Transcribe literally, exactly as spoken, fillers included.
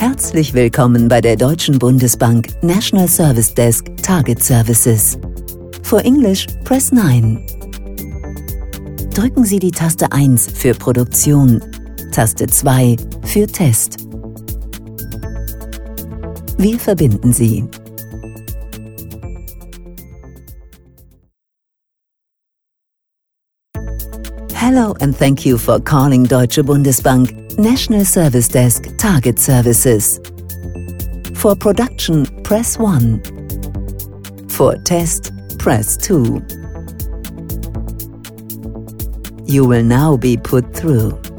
Herzlich willkommen bei der Deutschen Bundesbank National Service Desk Target Services. For English, press nine. Drücken Sie die Taste eins für Produktion, Taste zwei für Test. Wir verbinden Sie. Hello and thank you for calling Deutsche Bundesbank National Service Desk Target Services. For production, press one. For test, press two. You will now be put through.